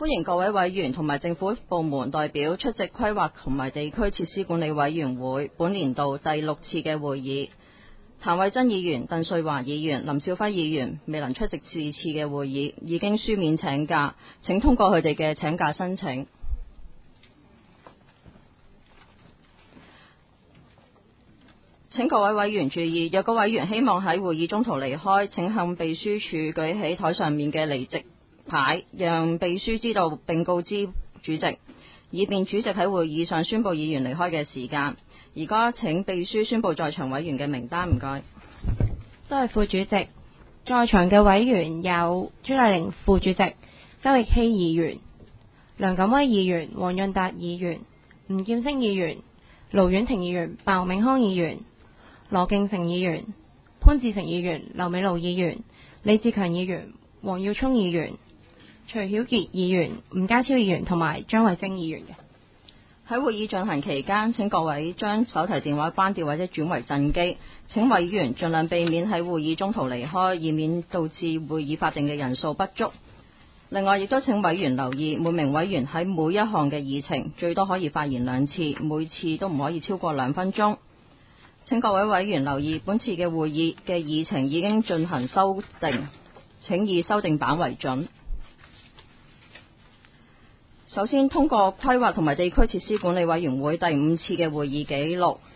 歡迎各位委員同埋政府部門代表出席規劃同埋地區設施管理委員會本年度第6次嘅會議。譚惠珍議員、鄧瑞華議員、林少輝議員未能出席是次嘅會議，已經書面請假，請通過佢哋嘅請假申請。請各位委員注意，若個委員希望喺會議中途離開，請向秘書處舉起台上面嘅離席牌，讓秘書知道並告知主席，以便主席喺會議上宣佈議員離開嘅時間。而家請秘書宣佈在場委員嘅名單，唔該。 多謝副主席。在場嘅委員有朱麗玲副主席、周奕希議員、梁錦威議員、黃潤達議員、吳劍星議員、盧婉婷議員、鮑永康議員、羅敬成議員、潘志成議員、劉美勞議員、李志強議員、黃耀聰議員、徐曉傑議員、吳家超議員同埋張慧晶議員嘅。 喺會議進行期間，請各位將手提電話關掉或者轉為震機。請委員盡量避免喺會議中途離開，以免導致會議法定嘅人數不足。另外，亦都請委員留意，每名委員喺每一項嘅議程最多可以發言2次，每次都唔可以超過2分鐘。請各位委員留意，本次嘅會議嘅議程已經進行修訂，請以修訂版為準。首先通過規劃同埋地區設施管理委員會第5次嘅會議紀錄。